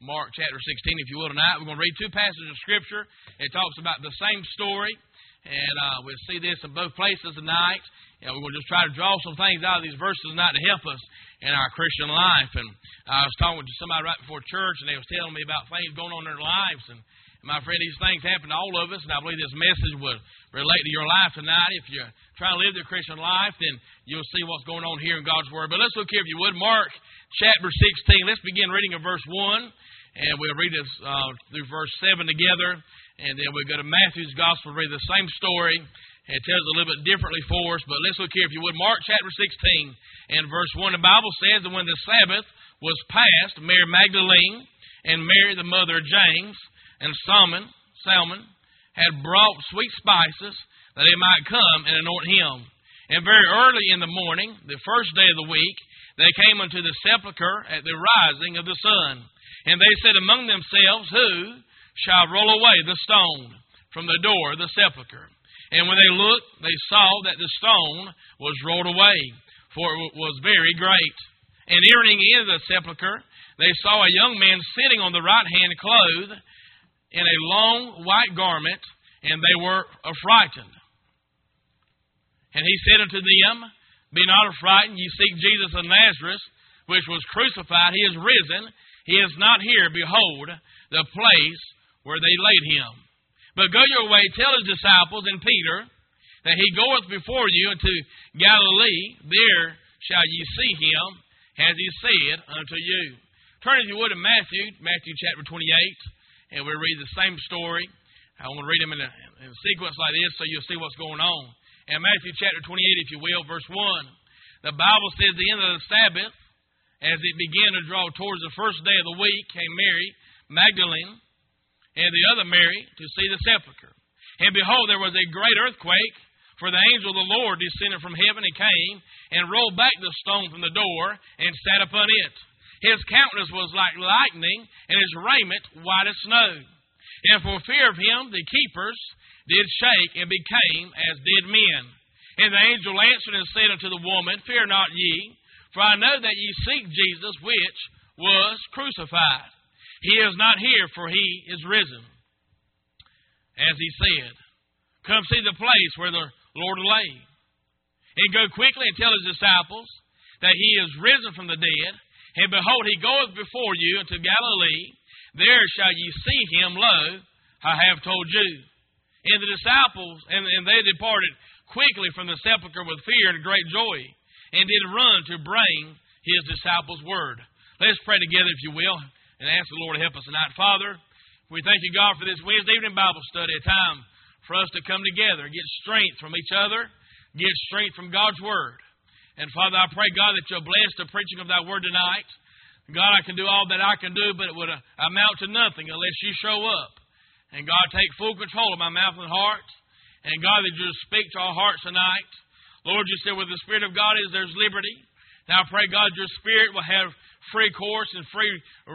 Mark chapter 16, if you will, tonight. We're going to read two passages of Scripture. It talks about the same story, and we'll see this in both places tonight. And we're going to just try to draw some things out of these verses tonight to help us in our Christian life. And I was talking to somebody right before church, and they was telling me about things going on in their lives. And my friend, these things happen to all of us, and I believe this message will relate to your life tonight. If you're trying to live the Christian life, then you'll see what's going on here in God's Word. But let's look here, if you would, Mark chapter 16. Let's begin reading in verse 1, and we'll read this through verse 7 together. And then we'll go to Matthew's Gospel, read the same story. It tells a little bit differently for us, but let's look here, if you would. Mark chapter 16 and verse 1. The Bible says that when the Sabbath was past, Mary Magdalene and Mary, the mother of James, and Salmon had brought sweet spices that they might come and anoint him. And very early in the morning, the first day of the week, they came unto the sepulchre at the rising of the sun. And they said among themselves, Who shall roll away the stone from the door of the sepulchre? And when they looked, they saw that the stone was rolled away, for it was very great. And entering into the sepulchre, they saw a young man sitting on the right hand, clothed in a long white garment, and they were affrighted. And he said unto them, Be not affrighted, ye seek Jesus of Nazareth, which was crucified. He is risen. He is not here. Behold, the place where they laid him. But go your way, tell his disciples and Peter that he goeth before you into Galilee. There shall ye see him, as he said unto you. Turn, if you would, to Matthew chapter 28, and we'll read the same story. I want to read them in a sequence like this so you'll see what's going on. In Matthew chapter 28, if you will, verse 1, the Bible says, the end of the Sabbath, as it began to draw towards the first day of the week, came Mary Magdalene and the other Mary to see the sepulchre. And behold, there was a great earthquake, for the angel of the Lord descended from heaven and came and rolled back the stone from the door and sat upon it. His countenance was like lightning, and his raiment white as snow. And for fear of him, the keepers did shake and became as dead men. And the angel answered and said unto the woman, Fear not ye, for I know that ye seek Jesus, which was crucified. He is not here, for he is risen. As he said, Come see the place where the Lord lay. And go quickly and tell his disciples that he is risen from the dead. And behold, he goeth before you into Galilee. There shall ye see him. Lo, I have told you. And the disciples, and they departed quickly from the sepulchre with fear and great joy, and did run to bring his disciples word. Let's pray together, if you will, and ask the Lord to help us tonight. Father, we thank you, God, for this Wednesday evening Bible study, a time for us to come together, get strength from each other, get strength from God's Word. And Father, I pray, God, that you'll bless the preaching of thy Word tonight. God, I can do all that I can do, but it would amount to nothing unless you show up. And God, take full control of my mouth and heart. And God, that you'll speak to our hearts tonight. Lord, you said where the Spirit of God is, there's liberty. Now I pray, God, your Spirit will have free course and free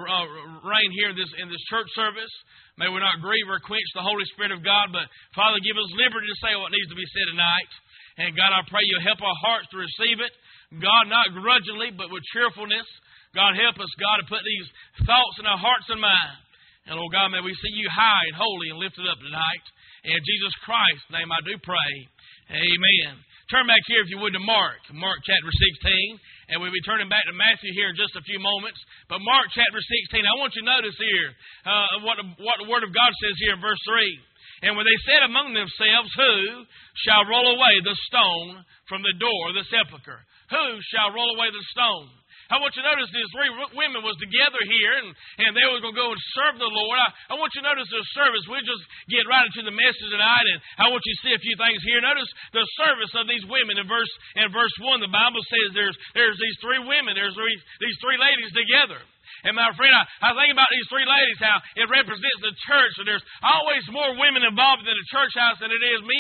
reign here in this church service. May we not grieve or quench the Holy Spirit of God, but Father, give us liberty to say what needs to be said tonight. And God, I pray you'll help our hearts to receive it. God, not grudgingly, but with cheerfulness. God, help us, God, to put these thoughts in our hearts and mind. And, Lord God, may we see you high and holy and lifted up tonight. In Jesus Christ's name I do pray. Amen. Turn back here, if you would, to Mark chapter 16. And we'll be turning back to Matthew here in just a few moments. But Mark chapter 16, I want you to notice here what the Word of God says here in verse 3. And when they said among themselves, Who shall roll away the stone from the door of the sepulchre? Who shall roll away the stone? I want you to notice these three women was together here, and they were going to go and serve the Lord. I want you to notice their service. We'll just get right into the message tonight, and I want you to see a few things here. Notice the service of these women. In verse 1, the Bible says there's these three women. There's these three ladies together. And my friend, I think about these three ladies, how it represents the church. And there's always more women involved in the church house than it is men.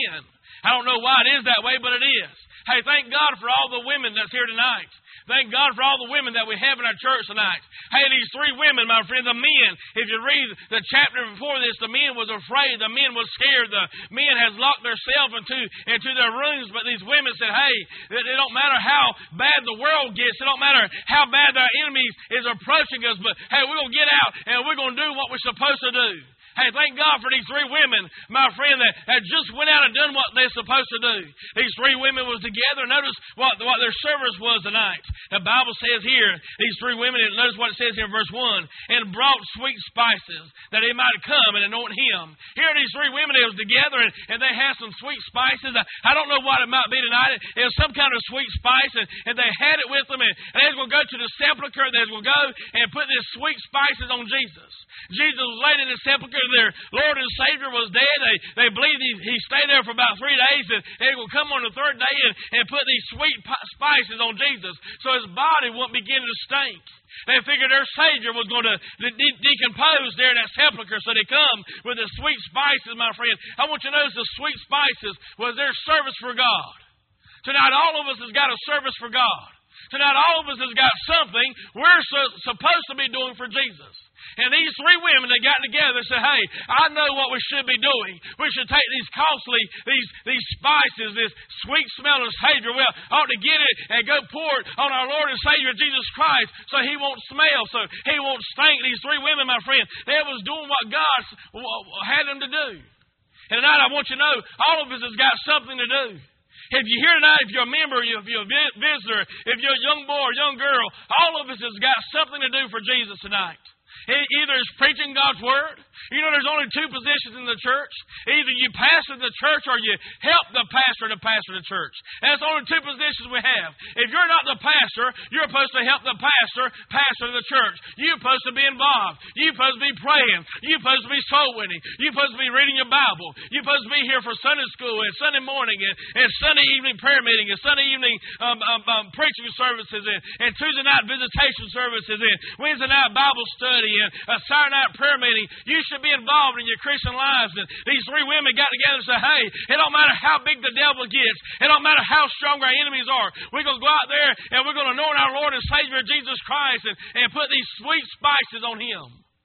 I don't know why it is that way, but it is. Hey, thank God for all the women that's here tonight. Thank God for all the women that we have in our church tonight. Hey, these three women, my friend, the men, if you read the chapter before this, the men was afraid. The men was scared. The men has locked themselves into their rooms. But these women said, hey, it don't matter how bad the world gets. It don't matter how bad our enemies is approaching us. But, hey, we're going to get out and we're going to do what we're supposed to do. Hey, thank God for these three women, my friend, that just went out and done what they're supposed to do. These three women was together. Notice what their service was tonight. The Bible says here, these three women, and notice what it says here in verse 1, and brought sweet spices that they might come and anoint him. Here these three women, they was together, and they had some sweet spices. I don't know what it might be tonight. It was some kind of sweet spice, and they had it with them, and they was going to go to the sepulchre. They was going to go and put these sweet spices on Jesus. Jesus was laid in the sepulchre. Their Lord and Savior was dead. They believed he stayed there for about 3 days, and he would come on the third day and put these sweet spices on Jesus so his body wouldn't begin to stink. They figured their Savior was going to decompose there in that sepulchre, so they come with the sweet spices, my friend. I want you to notice the sweet spices was their service for God. Tonight, all of us has got a service for God. Tonight, all of us has got something we're supposed to be doing for Jesus. And these three women, they got together and said, hey, I know what we should be doing. We should take these costly, these spices, this sweet smelling Savior. We ought to get it and go pour it on our Lord and Savior Jesus Christ so he won't smell, so he won't stink. These three women, my friend, they was doing what God had them to do. And tonight I want you to know, all of us has got something to do. If you're here tonight, if you're a member, if you're a visitor, if you're a young boy or young girl, all of us has got something to do for Jesus tonight. Either it's preaching God's Word. You know, there's only two positions in the church. Either you pastor the church or you help the pastor to pastor the church. That's the only two positions we have. If you're not the pastor, you're supposed to help the pastor the church. You're supposed to be involved. You're supposed to be praying. You're supposed to be soul winning. You're supposed to be reading your Bible. You're supposed to be here for Sunday school and Sunday morning and Sunday evening prayer meeting and Sunday evening preaching services and Tuesday night visitation services and Wednesday night Bible study and a Saturday night prayer meeting. You should be involved in your Christian lives. And these three women got together and said, hey, it don't matter how big the devil gets. It don't matter how strong our enemies are. We're going to go out there and we're going to anoint our Lord and Savior Jesus Christ and put these sweet spices on him.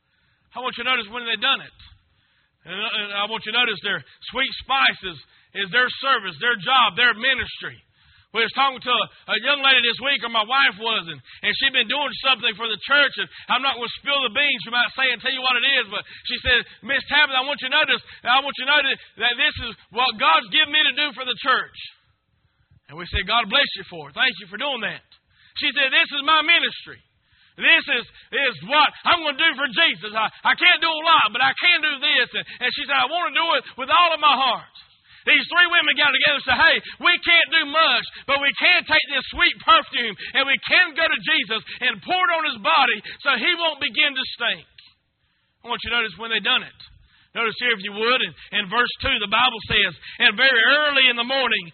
I want you to notice when they done it. And I want you to notice their sweet spices is their service, their job, their ministry. We was talking to a young lady this week, or my wife was, and she'd been doing something for the church, and I'm not going to spill the beans, you might say, and tell you what it is, but she said, Miss Tabitha, I want you to notice that this is what God's given me to do for the church. And we said, God bless you for it. Thank you for doing that. She said, this is my ministry. This is what I'm going to do for Jesus. I can't do a lot, but I can do this. And she said, I want to do it with all of my heart. These three women got together and said, hey, we can't do much, but we can take this sweet perfume and we can go to Jesus and pour it on his body so he won't begin to stink. I want you to notice when they done it. Notice here, if you would, in verse 2, the Bible says, and very early in the morning,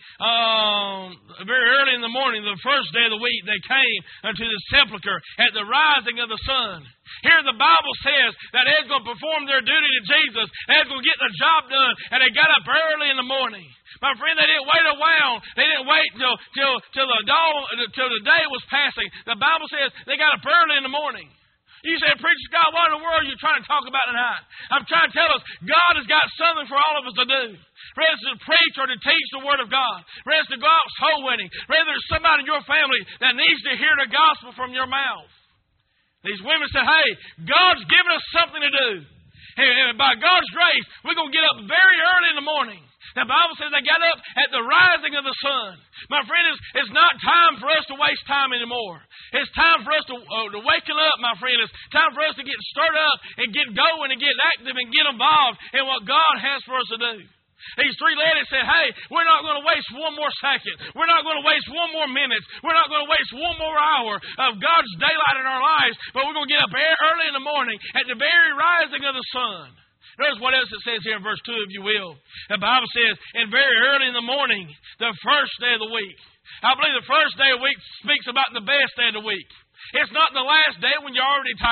the first day of the week, they came unto the sepulchre at the rising of the sun. Here the Bible says that they're going to perform their duty to Jesus. They're going to get the job done, and they got up early in the morning. My friend, they didn't wait a while. They didn't wait till the day was passing. The Bible says they got up early in the morning. You say, Preacher Scott, what in the world are you trying to talk about tonight? I'm trying to tell us God has got something for all of us to do. Whether it's to preach or to teach the Word of God. Whether it's to go out soul winning. Whether there's somebody in your family that needs to hear the gospel from your mouth. These women said, hey, God's given us something to do. And by God's grace, we're going to get up very early in the morning. The Bible says they got up at the rising of the sun. My friend, it's not time for us to waste time anymore. It's time for us to waken up, my friend. It's time for us to get stirred up and get going and get active and get involved in what God has for us to do. These three ladies said, hey, we're not going to waste one more second. We're not going to waste one more minute. We're not going to waste one more hour of God's daylight in our lives, but we're going to get up early in the morning at the very rising of the sun. Notice what else it says here in verse 2, if you will. The Bible says, and very early in the morning, the first day of the week. I believe the first day of the week speaks about the best day of the week. It's not the last day when you're already tired.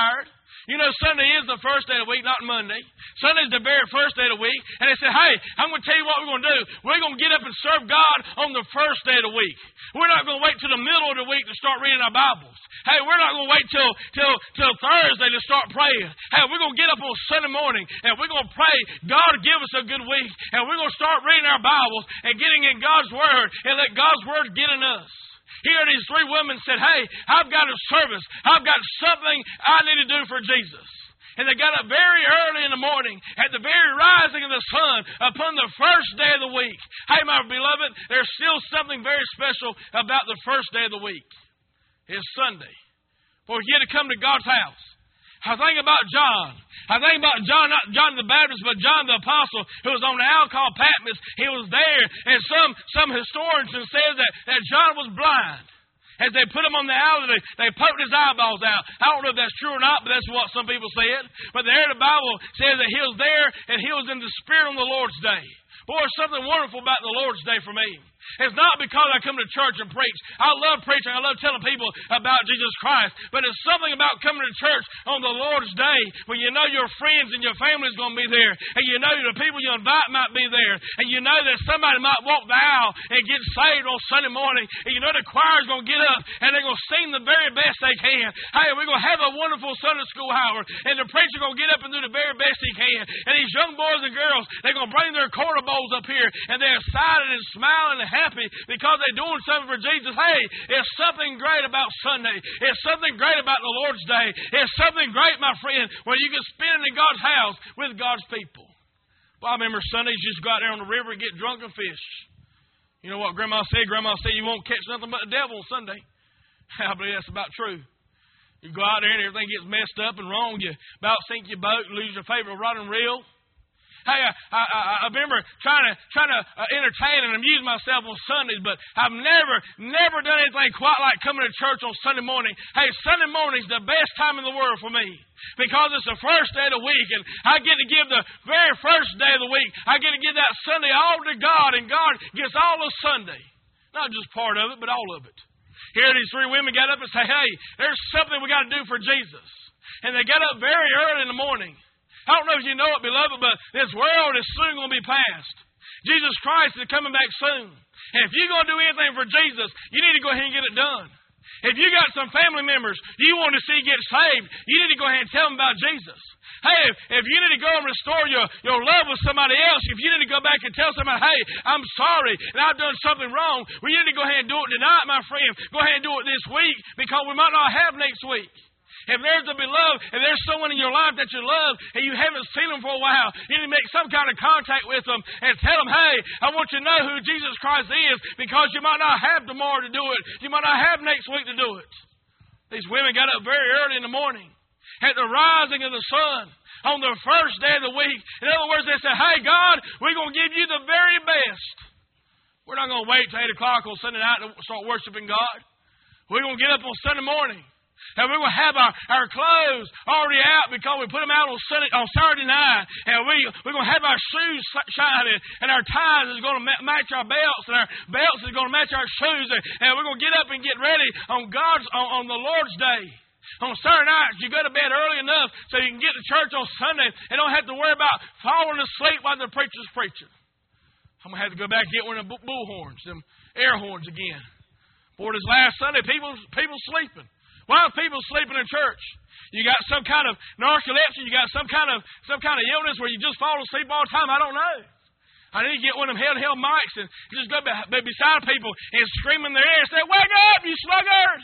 You know, Sunday is the first day of the week, not Monday. Sunday's the very first day of the week. And they said, hey, I'm going to tell you what we're going to do. We're going to get up and serve God on the first day of the week. We're not going to wait till the middle of the week to start reading our Bibles. Hey, we're not going to wait till Thursday to start praying. Hey, we're going to get up on Sunday morning and we're going to pray, God, give us a good week. And we're going to start reading our Bibles and getting in God's Word and let God's Word get in us. Here these three women said, hey, I've got a service. I've got something I need to do for Jesus. And they got up very early in the morning at the very rising of the sun upon the first day of the week. Hey, my beloved, there's still something very special about the first day of the week. It's Sunday. For you to come to God's house. I think about John. I think about John, not John the Baptist, but John the Apostle, who was on the isle called Patmos. He was there, and some historians says that John was blind. As they put him on the island, they poked his eyeballs out. I don't know if that's true or not, but that's what some people said. But there the Bible says that he was there, and he was in the Spirit on the Lord's day. Boy, there's something wonderful about the Lord's day for me. It's not because I come to church and preach. I love preaching. I love telling people about Jesus Christ. But it's something about coming to church on the Lord's day when you know your friends and your family is going to be there. And you know the people you invite might be there. And you know that somebody might walk the aisle and get saved on Sunday morning. And you know the choir is going to get up and they're going to sing the very best they can. Hey, we're going to have a wonderful Sunday school hour. And the preacher going to get up and do the very best he can. And these young boys and girls, they're going to bring their quarter bowls up here. And they're excited and smiling and happy because they're doing something for Jesus. Hey, it's something great about Sunday. It's something great about the Lord's Day. It's something great, my friend, when you can spend it in God's house with God's people. Well, I remember Sundays you just go out there on the river and get drunk and fish. You know what Grandma said? Grandma said you won't catch nothing but the devil on Sunday. I believe that's about true. You go out there and everything gets messed up and wrong. You about sink your boat and lose your favorite rod and reel. Hey, I remember trying to entertain and amuse myself on Sundays, but I've never done anything quite like coming to church on Sunday morning. Hey, Sunday morning's the best time in the world for me because it's the first day of the week, and I get to give the very first day of the week. I get to give that Sunday all to God, and God gets all of Sunday. Not just part of it, but all of it. Here these three women got up and say, hey, there's something we got to do for Jesus. And they got up very early in the morning. I don't know if you know it, beloved, but this world is soon going to be past. Jesus Christ is coming back soon. And if you're going to do anything for Jesus, you need to go ahead and get it done. If you got some family members you want to see get saved, you need to go ahead and tell them about Jesus. Hey, if you need to go and restore your love with somebody else, if you need to go back and tell somebody, hey, I'm sorry and I've done something wrong, well, you need to go ahead and do it tonight, my friend. Go ahead and do it this week because we might not have next week. If there's a beloved, if there's someone in your life that you love and you haven't seen them for a while, you need to make some kind of contact with them and tell them, hey, I want you to know who Jesus Christ is because you might not have tomorrow to do it. You might not have next week to do it. These women got up very early in the morning at the rising of the sun on the first day of the week. In other words, they said, hey, God, we're going to give you the very best. We're not going to wait till 8 o'clock on Sunday night to start worshiping God. We're going to get up on Sunday morning. And we're going to have our clothes already out because we put them out on Saturday night. And we're going to have our shoes shining. And our ties is going to match our belts. And our belts is going to match our shoes. And we're going to get up and get ready on the Lord's Day. On Saturday night, you go to bed early enough so you can get to church on Sunday and don't have to worry about falling asleep while the preacher's preaching. I'm going to have to go back and get one of the bullhorns, them air horns again. For this last Sunday, people sleeping. Why are people sleeping in church? You got some kind of narcolepsy. You got some kind of illness where you just fall asleep all the time. I don't know. I need to get one of them held mics and just go beside people and scream in their ear and say, wake up, you sluggard!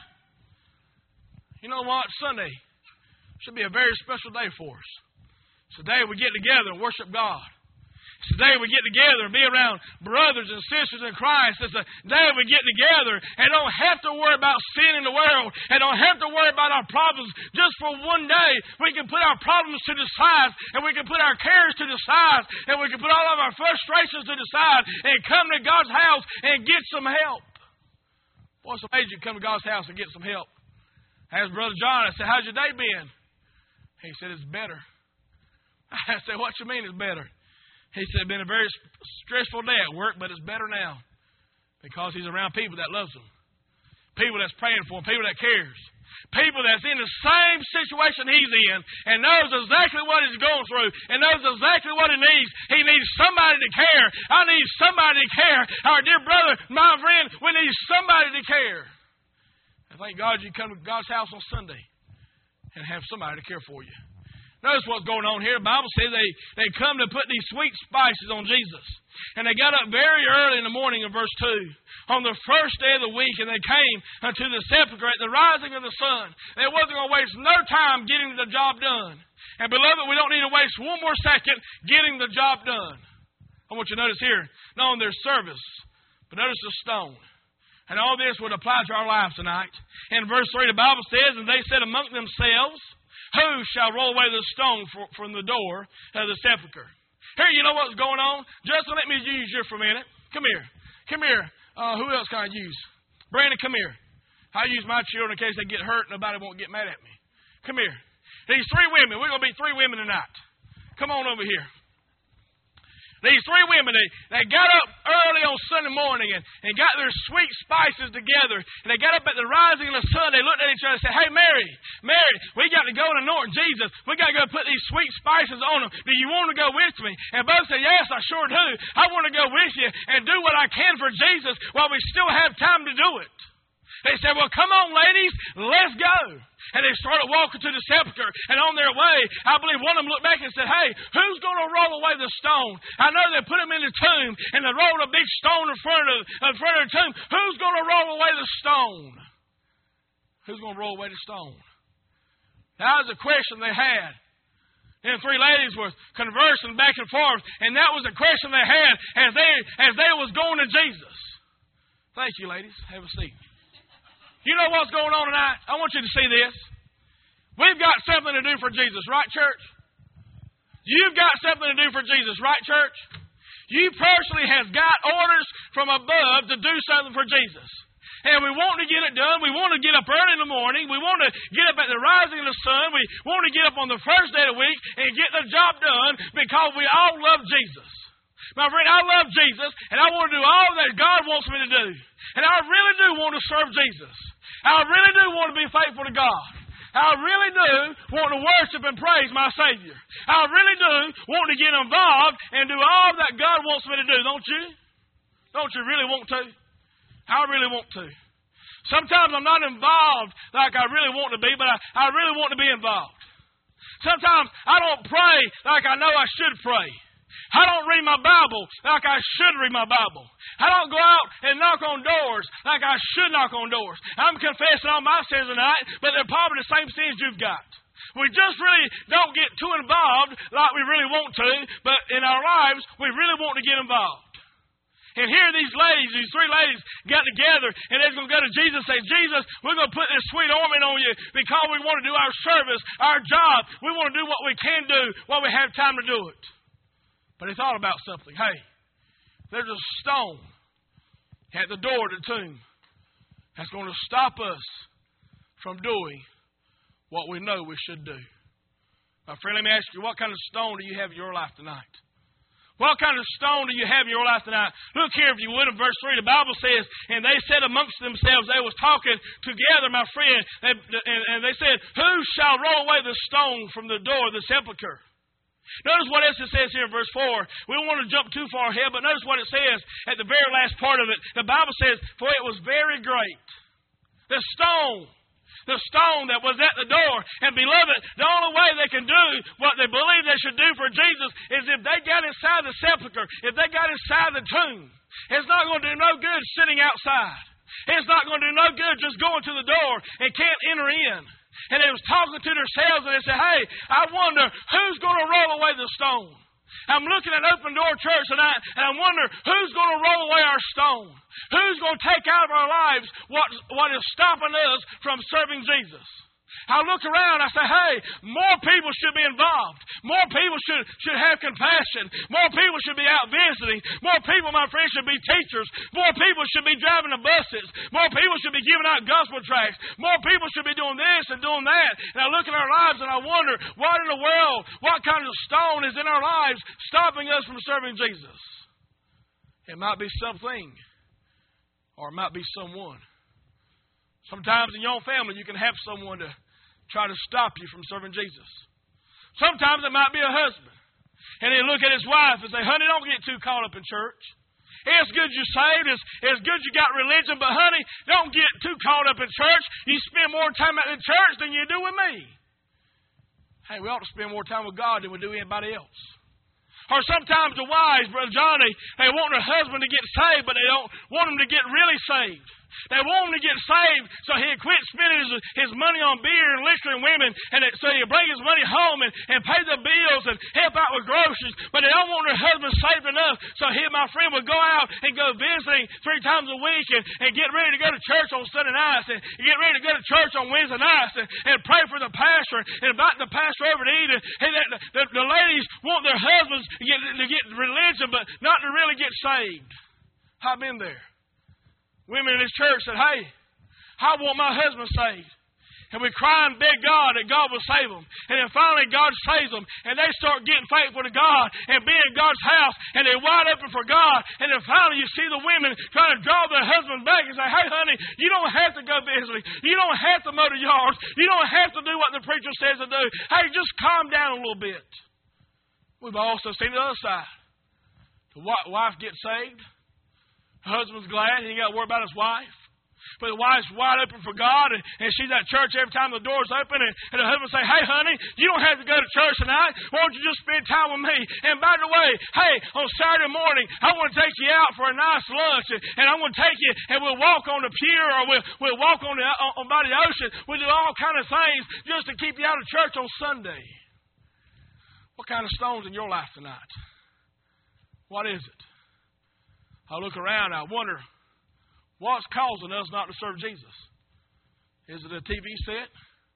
You know what? Sunday should be a very special day for us. It's the day we get together and worship God. It's the day we get together and be around brothers and sisters in Christ. It's the day we get together and don't have to worry about sin in the world and don't have to worry about our problems. Just for one day, we can put our problems to the side and we can put our cares to the side and we can put all of our frustrations to the side and come to God's house and get some help. Boy, it's amazing you come to God's house and get some help. I asked Brother John, I said, how's your day been? He said, it's better. I said, what you mean it's better? He said, it's been a very stressful day at work, but it's better now because he's around people that loves him, people that's praying for him, people that cares. People that's in the same situation he's in and knows exactly what he's going through and knows exactly what he needs. He needs somebody to care. I need somebody to care. Our dear brother, my friend, we need somebody to care. And thank God you come to God's house on Sunday and have somebody to care for you. Notice what's going on here. The Bible says they come to put these sweet spices on Jesus. And they got up very early in the morning in verse 2, on the first day of the week, and they came unto the sepulchre at the rising of the sun. They wasn't going to waste no time getting the job done. And beloved, we don't need to waste one more second getting the job done. I want you to notice here, not only their service, but notice the stone. And all this would apply to our lives tonight. In verse 3, the Bible says, and they said among themselves, who shall roll away the stone from the door of the sepulchre? Here, you know what's going on? Justin, let me use you for a minute. Come here. Come here. Who else can I use? Brandon, come here. I use my children in case they get hurt. Nobody won't get mad at me. Come here. These three women. We're going to be three women tonight. Come on over here. These three women, they got up early on Sunday morning and got their sweet spices together. And they got up at the rising of the sun. They looked at each other and said, hey, Mary, we got to go and anoint Jesus. We got to go put these sweet spices on him. Do you want to go with me? And both said, yes, I sure do. I want to go with you and do what I can for Jesus while we still have time to do it. They said, well, come on, ladies, let's go. And they started walking to the sepulchre. And on their way, I believe one of them looked back and said, hey, who's going to roll away the stone? I know they put him in the tomb, and they rolled a big stone in front of the tomb. Who's going to roll away the stone? Who's going to roll away the stone? That was a question they had. And three ladies were conversing back and forth, and that was the question they had as they was going to Jesus. Thank you, ladies. Have a seat. You know what's going on tonight? I want you to see this. We've got something to do for Jesus, right, church? You've got something to do for Jesus, right, church? You personally have got orders from above to do something for Jesus. And we want to get it done. We want to get up early in the morning. We want to get up at the rising of the sun. We want to get up on the first day of the week and get the job done because we all love Jesus. My friend, I love Jesus, and I want to do all that God wants me to do. And I really do want to serve Jesus. I really do want to be faithful to God. I really do want to worship and praise my Savior. I really do want to get involved and do all that God wants me to do, don't you? Don't you really want to? I really want to. Sometimes I'm not involved like I really want to be, but I really want to be involved. Sometimes I don't pray like I know I should pray. I don't read my Bible like I should read my Bible. I don't go out and knock on doors like I should knock on doors. I'm confessing all my sins tonight, but they're probably the same sins you've got. We just really don't get too involved like we really want to, but in our lives, we really want to get involved. And here these three ladies got together, and they're going to go to Jesus and say, Jesus, we're going to put this sweet ointment on you because we want to do our service, our job. We want to do what we can do while we have time to do it. But he thought about something. Hey, there's a stone at the door to the tomb that's going to stop us from doing what we know we should do. My friend, let me ask you, what kind of stone do you have in your life tonight? What kind of stone do you have in your life tonight? Look here, if you would, in verse 3, the Bible says, and they said amongst themselves, they was talking together, my friend, and they said, who shall roll away the stone from the door of the sepulchre? Notice what else it says here in verse 4. We don't want to jump too far ahead, but notice what it says at the very last part of it. The Bible says, for it was very great. The stone that was at the door. And beloved, the only way they can do what they believe they should do for Jesus is if they got inside the sepulchre, if they got inside the tomb. It's not going to do no good sitting outside. It's not going to do no good just going to the door and can't enter in. And they was talking to themselves and they said, hey, I wonder who's going to roll away the stone. I'm looking at Open Door Church tonight and I wonder who's going to roll away our stone. Who's going to take out of our lives what is stopping us from serving Jesus. I look around, I say, hey, more people should be involved. More people should have compassion. More people should be out visiting. More people, my friends, should be teachers. More people should be driving the buses. More people should be giving out gospel tracts. More people should be doing this and doing that. And I look at our lives and I wonder, what in the world, what kind of stone is in our lives stopping us from serving Jesus? It might be something, or it might be someone. Sometimes in your own family, you can have someone to try to stop you from serving Jesus. Sometimes it might be a husband. And he'll look at his wife and say, honey, don't get too caught up in church. It's good you're saved. It's good you got religion. But, honey, don't get too caught up in church. You spend more time at the church than you do with me. Hey, we ought to spend more time with God than we do anybody else. Or sometimes the wives, Brother Johnny, they want their husband to get saved, but they don't want him to get really saved. They want him to get saved so he'll quit spending his money on beer and liquor and women, and so he'll bring his money home and pay the bills and help out with groceries. But they don't want their husband saved enough so he, my friend, will go out and go visiting 3 times a week and get ready to go to church on Sunday nights and get ready to go to church on Wednesday nights and pray for the pastor and invite the pastor over to eat. And the ladies want their husbands to get religion but not to really get saved. I've been there. Women in this church said, hey, I want my husband saved. And we cry and beg God that God will save them. And then finally God saves them. And they start getting faithful to God and being in God's house. And they're wide open for God. And then finally you see the women trying to draw their husband back and say, hey, honey, you don't have to go visiting. You don't have to mow the yards. You don't have to do what the preacher says to do. Hey, just calm down a little bit. We've also seen the other side. The wife gets saved. The husband's glad he ain't got to worry about his wife. But the wife's wide open for God, and she's at church every time the door's open, and the husband say, hey, honey, you don't have to go to church tonight. Why don't you just spend time with me? And by the way, hey, on Saturday morning, I want to take you out for a nice lunch, and I'm going to take you, and we'll walk on the pier, or we'll walk on by the ocean. We'll do all kind of things just to keep you out of church on Sunday. What kind of stone's in your life tonight? What is it? I look around, I wonder, what's causing us not to serve Jesus? Is it a TV set?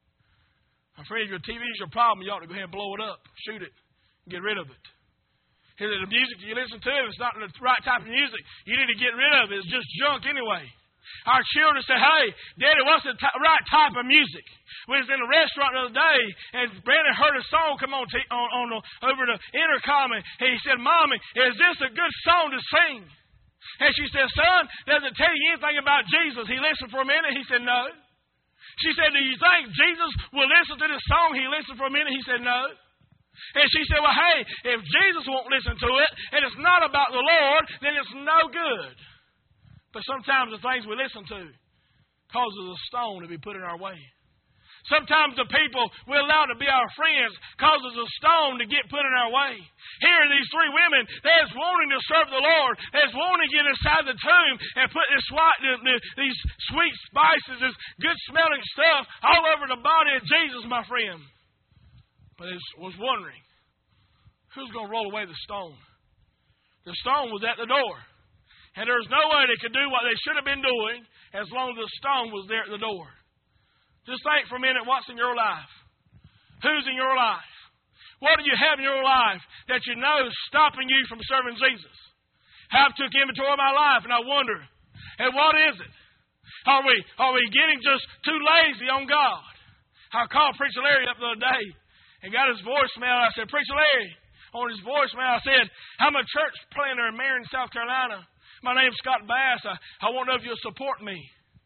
I'm afraid if your TV is your problem, you ought to go ahead and blow it up, shoot it, and get rid of it. Is it the music you listen to? If it's not the right type of music, you need to get rid of it. It's just junk anyway. Our children say, hey, Daddy, what's the right type of music? We was in a restaurant the other day, and Brandon heard a song come on over the intercom, and he said, Mommy, is this a good song to sing? And she said, son, does it tell you anything about Jesus? He listened for a minute. He said, no. She said, do you think Jesus will listen to this song? He listened for a minute. He said, no. And she said, well, hey, if Jesus won't listen to it, and it's not about the Lord, then it's no good. But sometimes the things we listen to causes a stone to be put in our way. Sometimes the people we allow to be our friends causes a stone to get put in our way. Here, these 3 women, they're wanting to serve the Lord. They're wanting to get inside the tomb and put these sweet spices, this good-smelling stuff all over the body of Jesus, my friend. But they was wondering, who's going to roll away the stone? The stone was at the door. And there's no way they could do what they should have been doing as long as the stone was there at the door. Just think for a minute what's in your life. Who's in your life? What do you have in your life that you know is stopping you from serving Jesus? I've took inventory of my life and I wonder, hey, what is it? Are we getting just too lazy on God? I called Preacher Larry up the other day and got his voicemail. I said, Preacher Larry, on his voicemail, I said, I'm a church planter in Marion, South Carolina. My name's Scott Bass. I want to know if you'll support me.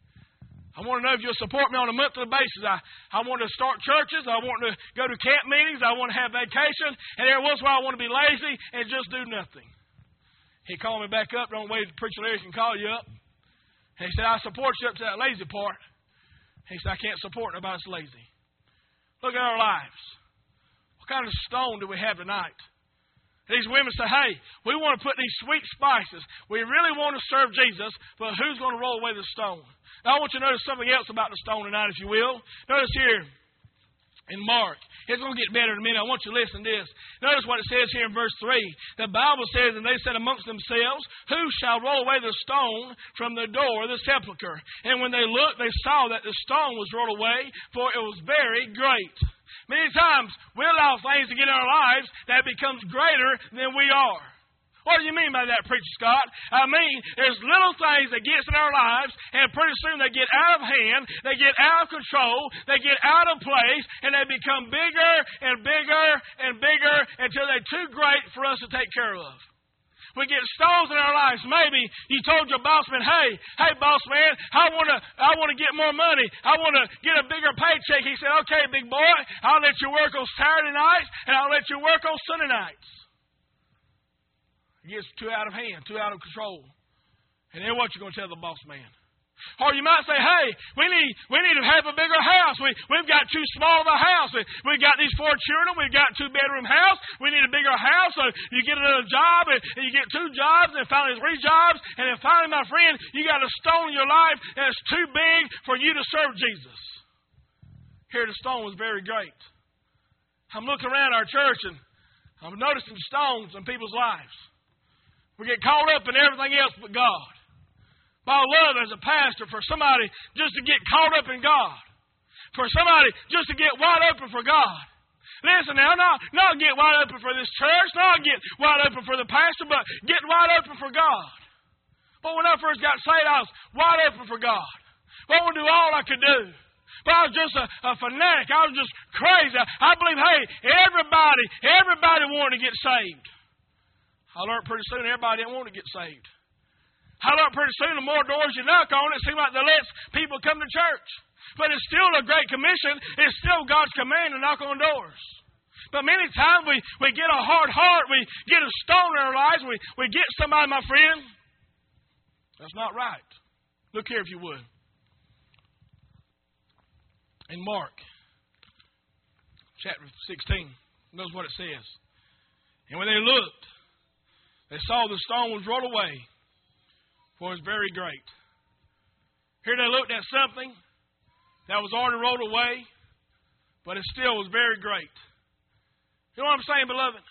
I want to know if you'll support me on a monthly basis. I want to start churches. I want to go to camp meetings. I want to have vacation. And every once in a while I want to be lazy and just do nothing. He called me back up. Don't wait, Preacher Larry can call you up. And he said, I support you up to that lazy part. He said, I can't support nobody that's lazy. Look at our lives. What kind of stone do we have tonight? These women say, hey, we want to put these sweet spices. We really want to serve Jesus, but who's going to roll away the stone? Now, I want you to notice something else about the stone tonight, if you will. Notice here in Mark. It's going to get better in a minute. I want you to listen to this. Notice what it says here in verse 3. The Bible says, and they said amongst themselves, who shall roll away the stone from the door of the sepulchre? And when they looked, they saw that the stone was rolled away, for it was very great. Many times we allow things to get in our lives that becomes greater than we are. What do you mean by that, Preacher Scott? I mean, there's little things that gets in our lives, and pretty soon they get out of hand, they get out of control, they get out of place, and they become bigger and bigger and bigger until they're too great for us to take care of. We get stones in our lives. Maybe you told your boss man, hey, boss man, I want to get more money. I want to get a bigger paycheck. He said, okay, big boy, I'll let you work on Saturday nights and I'll let you work on Sunday nights. It gets too out of hand, too out of control. And then what you going to tell the boss man? Or you might say, hey, we need to have a bigger house. We've got too small of a house. We've got these 4 children. We've got a 2-bedroom house. We need a bigger house. So you get another job, and you get 2 jobs, and finally 3 jobs. And then finally, my friend, you got a stone in your life that's too big for you to serve Jesus. Here the stone was very great. I'm looking around our church, and I'm noticing stones in people's lives. We get caught up in everything else but God. But I love as a pastor for somebody just to get caught up in God. For somebody just to get wide open for God. Listen now, not get wide open for this church, not get wide open for the pastor, but get wide open for God. But when I first got saved, I was wide open for God. I would do all I could do. But I was just a fanatic. I was just crazy. I believe, hey, everybody wanted to get saved. I learned pretty soon everybody didn't want to get saved. I learned pretty soon the more doors you knock on, it seems like the less people come to church. But it's still a great commission. It's still God's command to knock on doors. But many times we get a hard heart. We get a stone in our lives. We get somebody, my friend. That's not right. Look here if you would. In Mark chapter 16, notice what it says. And when they looked, they saw the stone was rolled away. For it was very great. Here they looked at something that was already rolled away, but it still was very great. You know what I'm saying, beloved?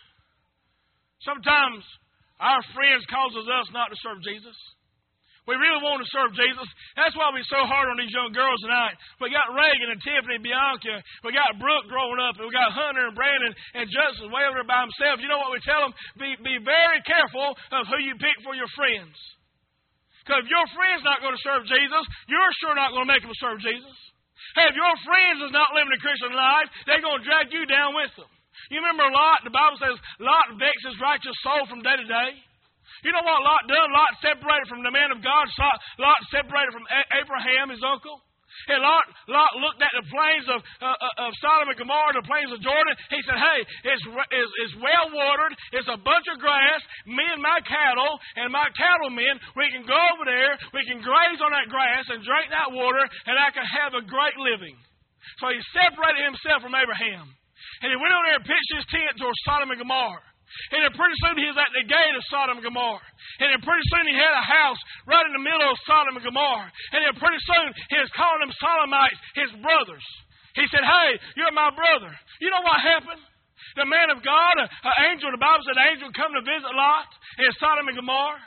Sometimes our friends causes us not to serve Jesus. We really want to serve Jesus. That's why we're so hard on these young girls tonight. We got Reagan and Tiffany and Bianca. We got Brooke growing up. And we got Hunter and Brandon and Justin way over there by himself. You know what we tell them? Be very careful of who you pick for your friends. Because if your friend's not going to serve Jesus, you're sure not going to make them serve Jesus. Hey, if your friends is not living a Christian life, they're going to drag you down with them. You remember Lot? The Bible says Lot vexed his righteous soul from day to day. You know what Lot done? Lot separated from the man of God. Lot separated from Abraham, his uncle. And Lot looked at the plains of Sodom and Gomorrah, the plains of Jordan. He said, hey, it's well watered. It's a bunch of grass. Me and my cattle and my cattlemen, we can go over there. We can graze on that grass and drink that water, and I can have a great living. So he separated himself from Abraham. And he went over there and pitched his tent towards Sodom and Gomorrah. And then pretty soon he was at the gate of Sodom and Gomorrah. And then pretty soon he had a house right in the middle of Sodom and Gomorrah. And then pretty soon he was calling them Sodomites his brothers. He said, hey, you're my brother. You know what happened? The man of God, an angel, the Bible said an angel come to visit Lot in Sodom and Gomorrah.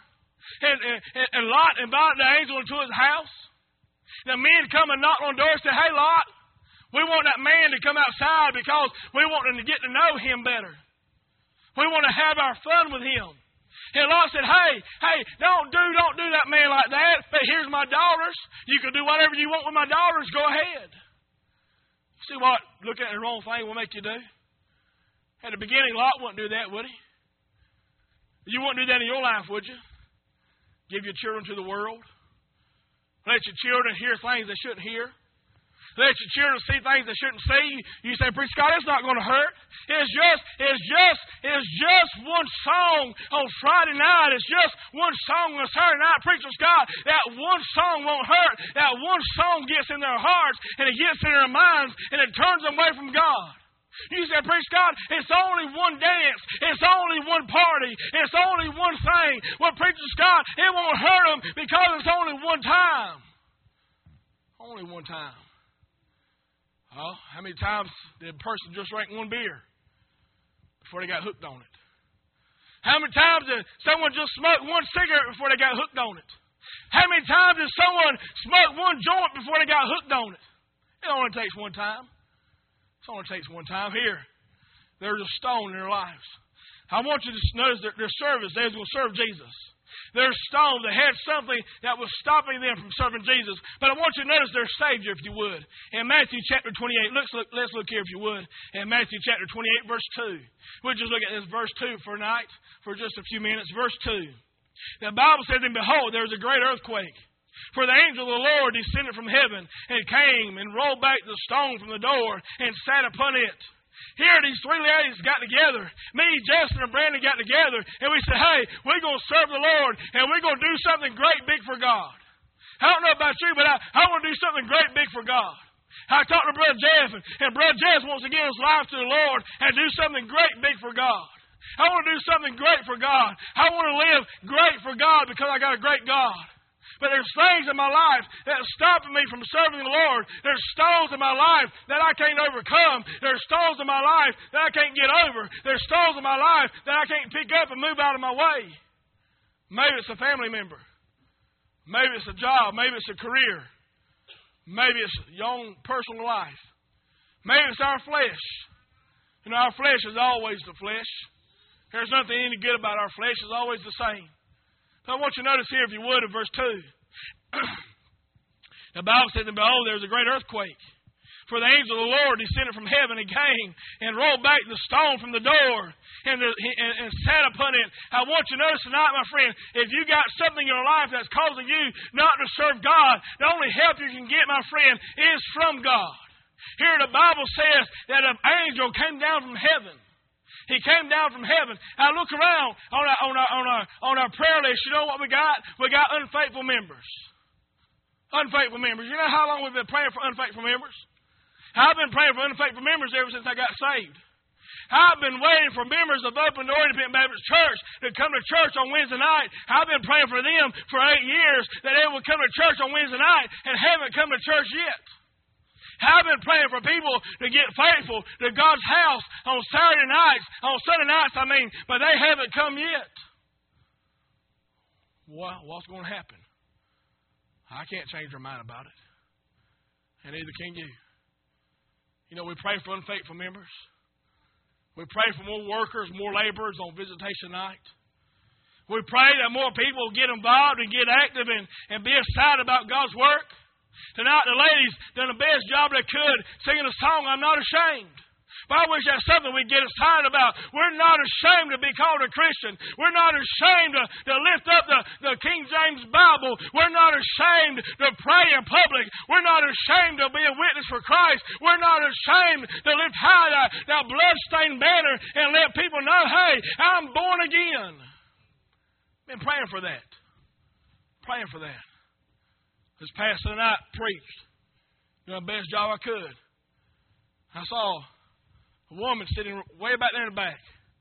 And Lot invited the angel into his house. The men come and knock on doors and say, hey, Lot, we want that man to come outside because we want them to get to know him better. We want to have our fun with him. And Lot said, hey, don't do that man like that. But here's my daughters. You can do whatever you want with my daughters. Go ahead. See what looking at the wrong thing will make you do? At the beginning, Lot wouldn't do that, would he? You wouldn't do that in your life, would you? Give your children to the world. Let your children hear things they shouldn't hear. Let your children see things they shouldn't see. You say, Preacher Scott, it's not going to hurt. It's just one song on Friday night. It's just one song on Saturday night. Preacher Scott, that one song won't hurt. That one song gets in their hearts and it gets in their minds and it turns them away from God. You say, Preacher Scott, it's only one dance. It's only one party. It's only one thing. Well, Preacher Scott, it won't hurt them because it's only one time. Only one time. Oh, how many times did a person just drink one beer before they got hooked on it? How many times did someone just smoke one cigarette before they got hooked on it? How many times did someone smoke one joint before they got hooked on it? It only takes one time. It only takes one time. Here, there's a stone in their lives. I want you to notice that their service, they was going to serve Jesus. They're stoned. They had something that was stopping them from serving Jesus. But I want you to notice their Savior, if you would. In Matthew chapter 28, let's look here, if you would. In Matthew chapter 28, verse 2. We'll just look at this verse 2 for a night, for just a few minutes. Verse 2. The Bible says, and behold, there was a great earthquake. For the angel of the Lord descended from heaven and came and rolled back the stone from the door and sat upon it. Here, these three ladies got together. Me, Justin, and Brandon got together, and we said, hey, we're going to serve the Lord, and we're going to do something great big for God. I don't know about you, but I want to do something great big for God. I talked to Brother Jeff, and Brother Jeff wants to give his life to the Lord and do something great big for God. I want to do something great for God. I want to live great for God because I got a great God. But there's things in my life that are stopping me from serving the Lord. There's stones in my life that I can't overcome. There's stones in my life that I can't get over. There's stones in my life that I can't pick up and move out of my way. Maybe it's a family member. Maybe it's a job. Maybe it's a career. Maybe it's your own personal life. Maybe it's our flesh. You know, our flesh is always the flesh. There's nothing any good about our flesh. It's always the same. So I want you to notice here, if you would, in verse 2. The Bible says, and behold, there was a great earthquake. For the angel of the Lord descended from heaven and came and rolled back the stone from the door and sat upon it. I want you to notice tonight, my friend, if you got something in your life that's causing you not to serve God, the only help you can get, my friend, is from God. Here the Bible says that an angel came down from heaven. He came down from heaven. I look around on our prayer list. You know what we got? We got unfaithful members. Unfaithful members. You know how long we've been praying for unfaithful members? I've been praying for unfaithful members ever since I got saved. I've been waiting for members of Open Door Independent Baptist Church to come to church on Wednesday night. I've been praying for them for 8 years that they would come to church on Wednesday night and haven't come to church yet. I've been praying for people to get faithful to God's house on Saturday nights, on Sunday nights, but they haven't come yet. Well, what's going to happen? I can't change their mind about it. And neither can you. You know, we pray for unfaithful members. We pray for more workers, more laborers on visitation night. We pray that more people get involved and get active and be excited about God's work. Tonight, the ladies done the best job they could singing a song, I'm Not Ashamed. But I wish that's something we'd get excited about. We're not ashamed to be called a Christian. We're not ashamed to lift up the King James Bible. We're not ashamed to pray in public. We're not ashamed to be a witness for Christ. We're not ashamed to lift high that blood-stained banner and let people know, hey, I'm born again. Been praying for that. Praying for that. This past Sunday night, preached. Doing the best job I could. I saw a woman sitting way back there in the back.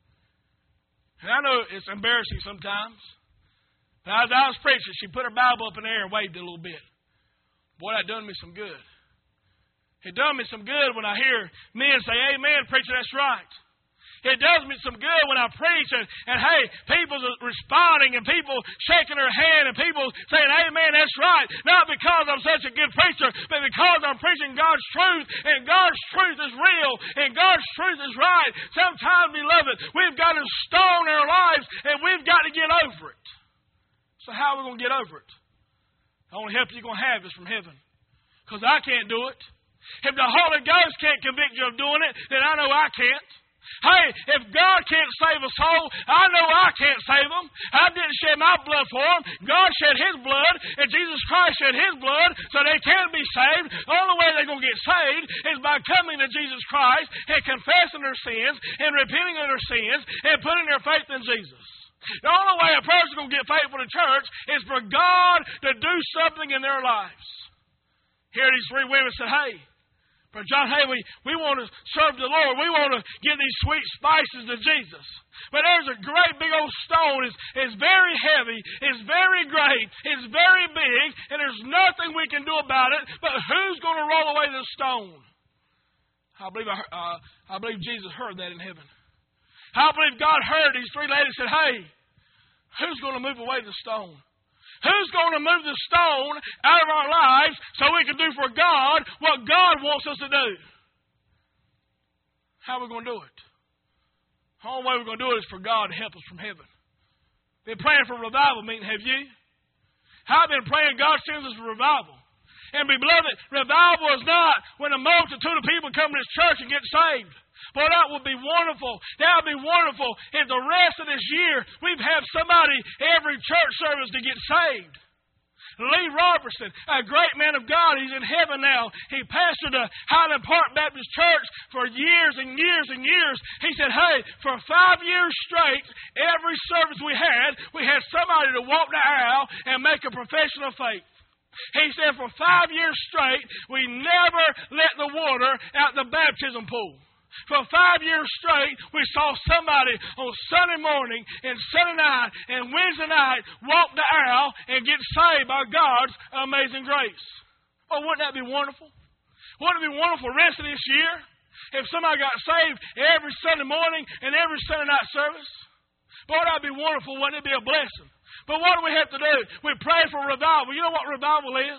And I know it's embarrassing sometimes. But as I was preaching, she put her Bible up in the air and waved it a little bit. Boy, that done me some good. It done me some good when I hear men say, amen, preacher, that's right. It does me some good when I preach and hey, people responding and people shaking their hand and people saying, amen, that's right. Not because I'm such a good preacher, but because I'm preaching God's truth and God's truth is real and God's truth is right. Sometimes, beloved, we've got a stone in our lives and we've got to get over it. So how are we going to get over it? The only help you're going to have is from heaven. Because I can't do it. If the Holy Ghost can't convict you of doing it, then I know I can't. Hey, if God can't save a soul, I know I can't save them. I didn't shed my blood for them. God shed His blood, and Jesus Christ shed His blood so they can be saved. The only way they're going to get saved is by coming to Jesus Christ and confessing their sins and repenting of their sins and putting their faith in Jesus. The only way a person is going to get faithful to church is for God to do something in their lives. Here these three women said, hey, Brother John, hey, we want to serve the Lord. We want to give these sweet spices to Jesus. But there's a great big old stone. It's very heavy. It's very great. It's very big. And there's nothing we can do about it. But who's going to roll away the stone? I believe Jesus heard that in heaven. I believe God heard these three ladies said, hey, who's going to move away the stone? Who's going to move the stone out of our lives so we can do for God what God wants us to do? How are we going to do it? The only way we're going to do it is for God to help us from heaven. Been praying for revival meeting, have you? I've been praying God sends us revival. And beloved, revival is not when a multitude of people come to this church and get saved. Boy, that would be wonderful. That would be wonderful if the rest of this year we've had somebody every church service to get saved. Lee Robertson, a great man of God, he's in heaven now. He pastored a Highland Park Baptist Church for years and years and years. He said, hey, for 5 years straight, every service we had somebody to walk the aisle and make a profession of faith. He said for 5 years straight, we never let the water out the baptism pool. For 5 years straight, we saw somebody on Sunday morning and Sunday night and Wednesday night walk the aisle and get saved by God's amazing grace. Oh, wouldn't that be wonderful? Wouldn't it be wonderful the rest of this year if somebody got saved every Sunday morning and every Sunday night service? Boy, that would be wonderful. Wouldn't it be a blessing? But what do we have to do? We pray for revival. You know what revival is?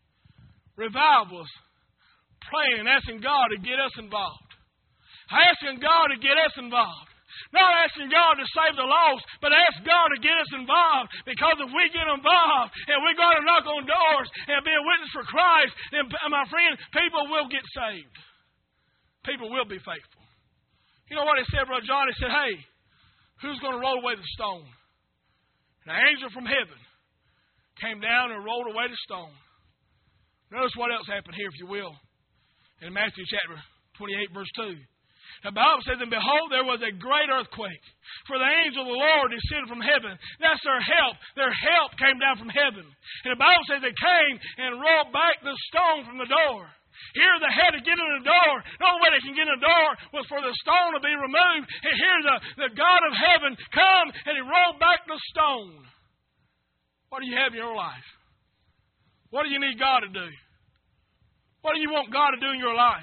Revival is praying and asking God to get us involved. Asking God to get us involved. Not asking God to save the lost, but ask God to get us involved. Because if we get involved and we go to knock on doors and be a witness for Christ, then, my friend, people will get saved. People will be faithful. You know what he said, Brother John? He said, hey, who's going to roll away the stone? And an angel from heaven came down and rolled away the stone. Notice what else happened here, if you will. In Matthew chapter 28, verse 2. The Bible says, and behold, there was a great earthquake. For the angel of the Lord descended from heaven. That's their help. Their help came down from heaven. And the Bible says they came and rolled back the stone from the door. Here they had to get in the door. The only way they can get in the door was for the stone to be removed. And here the God of heaven come and he rolled back the stone. What do you have in your life? What do you need God to do? What do you want God to do in your life?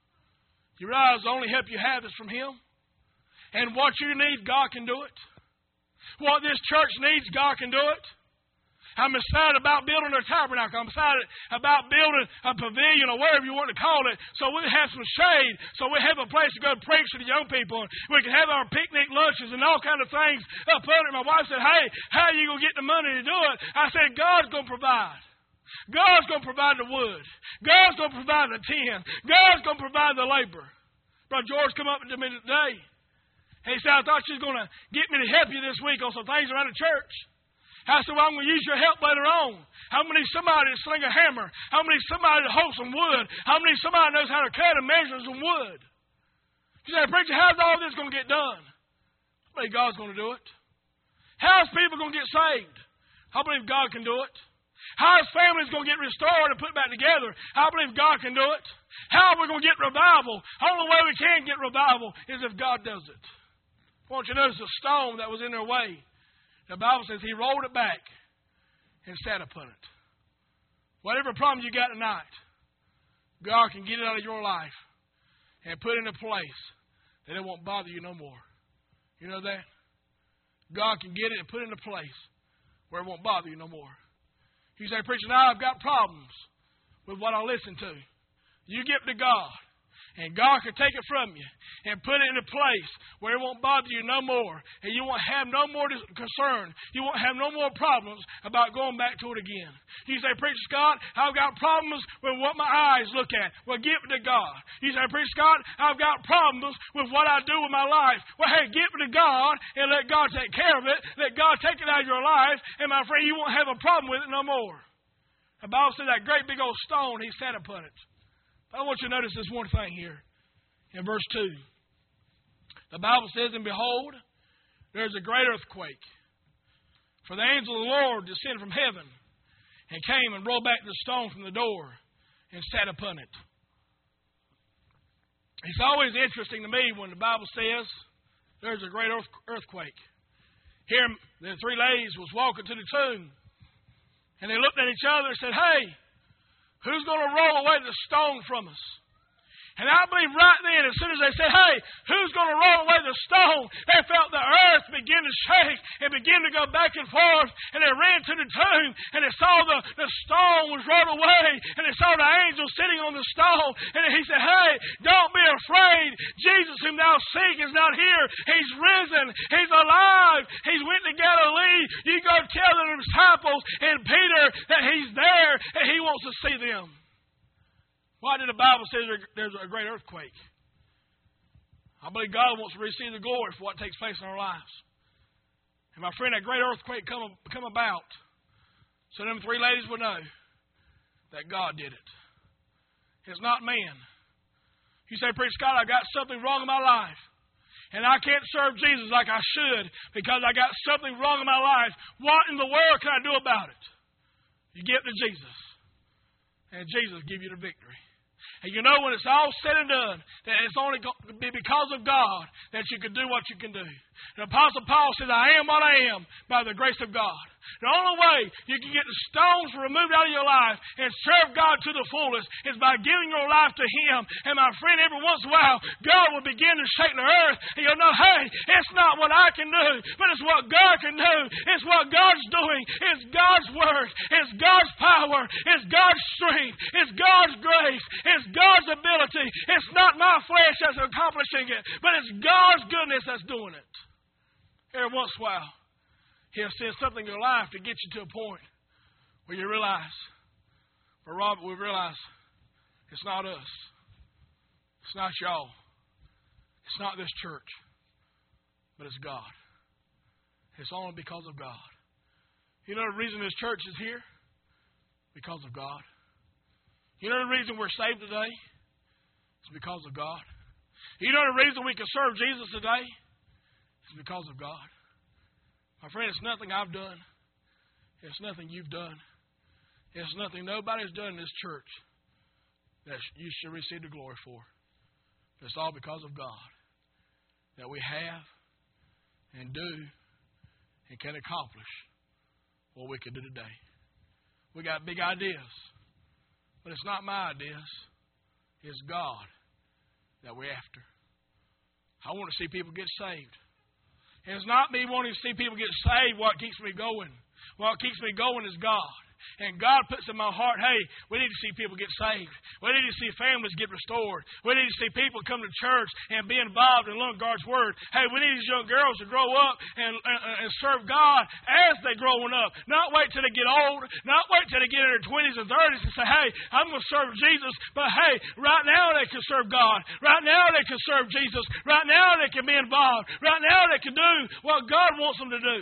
You realize the only help you have is from Him? And what you need, God can do it. What this church needs, God can do it. I'm excited about building a tabernacle. I'm excited about building a pavilion or whatever you want to call it. So we have some shade. So we have a place to go preach to the young people. And we can have our picnic lunches and all kinds of things up under it. My wife said, hey, how are you going to get the money to do it? I said, God's going to provide. God's going to provide the wood. God's going to provide the tin. God's going to provide the labor. Brother George come up to me today. He said, I thought she was going to get me to help you this week on some things around the church. I said, well, I'm going to use your help later on. I'm going to need somebody to sling a hammer. I'm going to need somebody to hold some wood. I'm going to need somebody who knows how to cut and measure some wood. He said, preacher, how's all this going to get done? I believe God's going to do it. How's people going to get saved? I believe God can do it. How is families going to get restored and put back together? I believe God can do it. How are we going to get revival? The only way we can get revival is if God does it. I want you to notice the stone that was in their way. The Bible says He rolled it back and sat upon it. Whatever problem you got tonight, God can get it out of your life and put it in a place that it won't bother you no more. You know that? God can get it and put it in a place where it won't bother you no more. You say, preacher, now I've got problems with what I listen to. You give it to God, and God can take it from you and put it in a place where it won't bother you no more, and you won't have no more concern. You won't have no more problems about going back to it again. You say, preacher Scott, I've got problems with what my eyes look at. Well, give it to God. You say, preacher Scott, I've got problems with what I do with my life. Well, hey, give it to God and let God take care of it. Let God take it out of your life, and my friend, you won't have a problem with it no more. The Bible says that great big old stone, He sat upon it. But I want you to notice this one thing here in verse 2. The Bible says, and behold, there's a great earthquake. For the angel of the Lord descended from heaven and came and rolled back the stone from the door and sat upon it. It's always interesting to me when the Bible says there's a great earthquake. Here, the three ladies was walking to the tomb, and they looked at each other and said, hey, who's going to roll away the stone from us? And I believe right then, as soon as they said, hey, who's going to roll away the stone? They felt the earth begin to shake and begin to go back and forth. And they ran to the tomb and they saw the stone was rolled away. And they saw the angel sitting on the stone. And he said, hey, don't be afraid. Jesus whom thou seek is not here. He's risen. He's alive. He's went to Galilee. You go tell the disciples and Peter that he's there and he wants to see them. Why did the Bible say there's a great earthquake? I believe God wants to receive the glory for what takes place in our lives. And my friend, that great earthquake come about so them three ladies would know that God did it. It's not man. You say, Preacher Scott, I got something wrong in my life. And I can't serve Jesus like I should because I got something wrong in my life. What in the world can I do about it? You get to Jesus. And Jesus will give you the victory. And you know when it's all said and done, that it's only going to be because of God that you can do what you can do. The Apostle Paul says, I am what I am by the grace of God. The only way you can get the stones removed out of your life and serve God to the fullest is by giving your life to Him. And my friend, every once in a while, God will begin to shake the earth. And you'll know, hey, it's not what I can do, but it's what God can do. It's what God's doing. It's God's work. It's God's power. It's God's strength. It's God's grace. It's God's ability. It's not my flesh that's accomplishing it, but it's God's goodness that's doing it. Every once in a while, He'll send something in your life to get you to a point where you realize, but Robert, we realize it's not us. It's not y'all. It's not this church. But it's God. It's only because of God. You know the reason this church is here? Because of God. You know the reason we're saved today? It's because of God. You know the reason we can serve Jesus today? It's because of God. My friend, it's nothing I've done. It's nothing you've done. It's nothing nobody's done in this church that you should receive the glory for. But it's all because of God that we have and do and can accomplish what we can do today. We got big ideas, but it's not my ideas. It's God that we're after. I want to see people get saved. And it's not me wanting to see people get saved what keeps me going. What keeps me going is God. And God puts in my heart, hey, we need to see people get saved. We need to see families get restored. We need to see people come to church and be involved and learn God's Word. Hey, we need these young girls to grow up and serve God as they're growing up. Not wait till they get old. Not wait till they get in their 20s and 30s and say, hey, I'm going to serve Jesus. But hey, right now they can serve God. Right now they can serve Jesus. Right now they can be involved. Right now they can do what God wants them to do.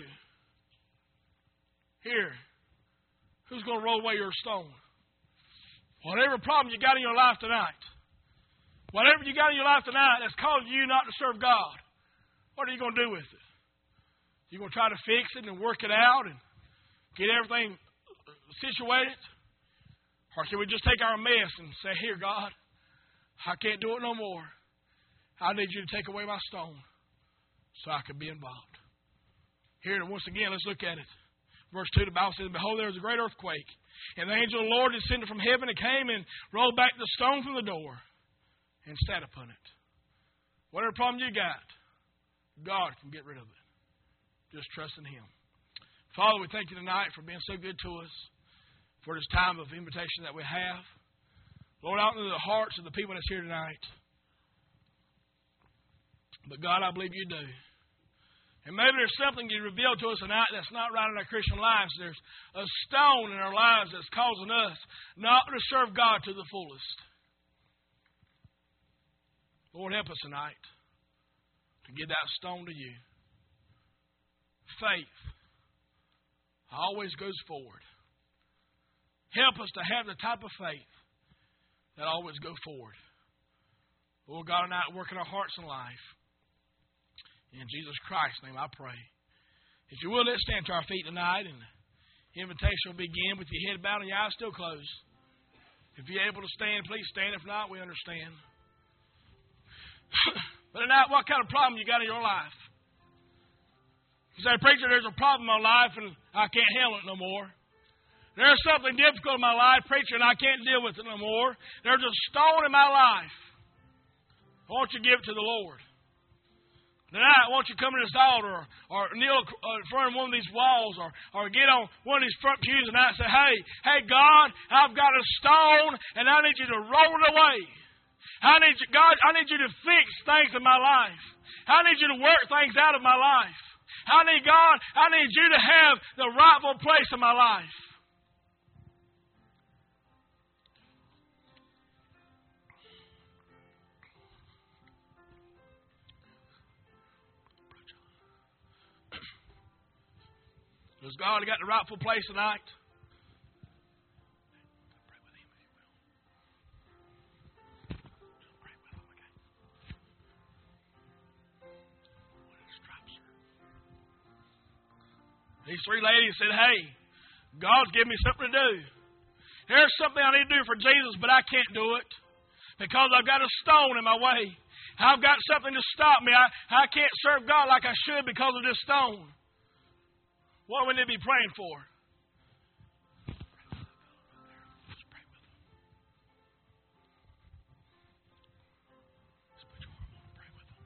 Here. Who's going to roll away your stone? Whatever problem you got in your life tonight, whatever you got in your life tonight that's causing you not to serve God, what are you going to do with it? You going to try to fix it and work it out and get everything situated? Or can we just take our mess and say, here, God, I can't do it no more. I need you to take away my stone so I can be involved. Here, once again, let's look at it. Verse 2, the Bible says, behold, there was a great earthquake. And the angel of the Lord descended from heaven and came and rolled back the stone from the door and sat upon it. Whatever problem you got, God can get rid of it. Just trust in Him. Father, we thank you tonight for being so good to us, for this time of invitation that we have. Lord, out into the hearts of the people that's here tonight. But God, I believe you do. And maybe there's something you revealed to us tonight that's not right in our Christian lives. There's a stone in our lives that's causing us not to serve God to the fullest. Lord, help us tonight to give that stone to you. Faith always goes forward. Help us to have the type of faith that always goes forward. Lord God, and I work in our hearts and life. In Jesus Christ's name I pray. If you will, let's stand to our feet tonight, and the invitation will begin with your head bowed and your eyes still closed. If you're able to stand, please stand. If not, we understand. But tonight, what kind of problem you got in your life? You say, preacher, there's a problem in my life and I can't handle it no more. There's something difficult in my life, preacher, and I can't deal with it no more. There's a stone in my life why don't you give it to the Lord? Tonight, why don't you come to this altar or kneel in front of one of these walls or get on one of these front pews tonight and say, hey, God, I've got a stone and I need you to roll it away. God, I need you to fix things in my life. I need you to work things out of my life. I need you to have the rightful place in my life. Has God got the rightful place tonight? Pray with him, if you will. Pray with him, okay? What are the stripes, sir? These three ladies said, hey, God's given me something to do. There's something I need to do for Jesus, but I can't do it because I've got a stone in my way. I've got something to stop me. I can't serve God like I should because of this stone. What do we need to be praying for? Just pray with them. Just put your arm on and pray with them.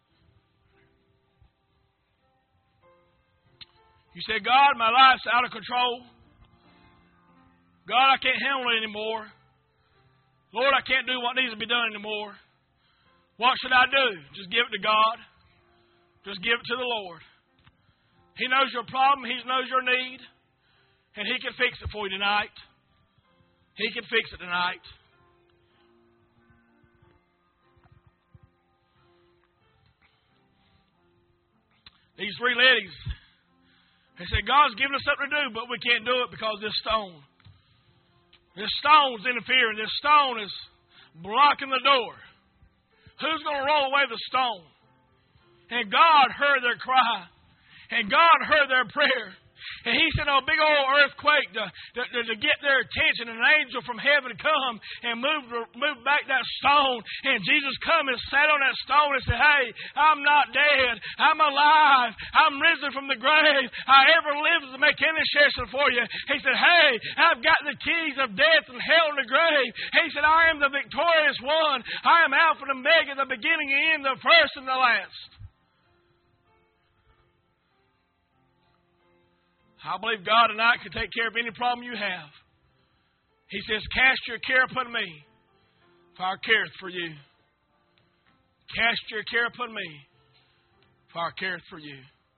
You say, God, my life's out of control. God, I can't handle it anymore. Lord, I can't do what needs to be done anymore. What should I do? Just give it to God. Just give it to the Lord. He knows your problem. He knows your need. And He can fix it for you tonight. He can fix it tonight. These three ladies, they said, God's given us something to do, but we can't do it because this stone. This stone's interfering. This stone is blocking the door. Who's going to roll away the stone? And God heard their cry. And God heard their prayer. And He sent a big old earthquake to get their attention. And an angel from heaven come and moved back that stone. And Jesus come and sat on that stone and said, hey, I'm not dead. I'm alive. I'm risen from the grave. I ever lived to make intercession for you. He said, hey, I've got the keys of death and hell and the grave. He said, I am the victorious one. I am Alpha and Omega, the beginning and end, the first and the last. I believe God tonight can take care of any problem you have. He says, cast your care upon me, for I careth for you. Cast your care upon me, for I careth for you.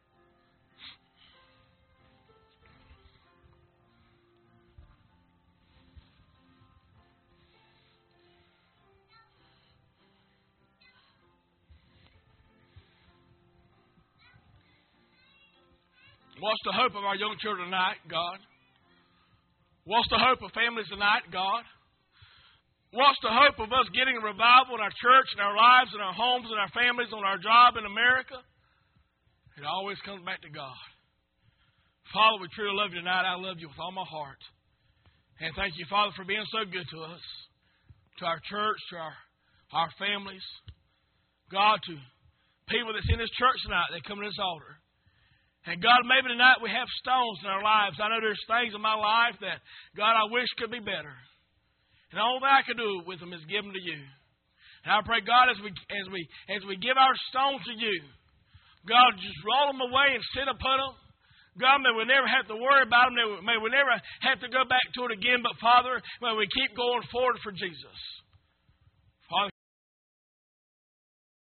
What's the hope of our young children tonight, God? What's the hope of families tonight, God? What's the hope of us getting a revival in our church, in our lives, in our homes, in our families, on our job in America? It always comes back to God. Father, we truly love you tonight. I love you with all my heart. And thank you, Father, for being so good to us, to our church, to our families. God, to people that's in this church tonight that come to this altar. And God, maybe tonight we have stones in our lives. I know there's things in my life that, God, I wish could be better. And all that I can do with them is give them to you. And I pray, God, as we give our stones to you, God, just roll them away and sit upon them. God, may we never have to worry about them. May we never have to go back to it again. But, Father, may we keep going forward for Jesus.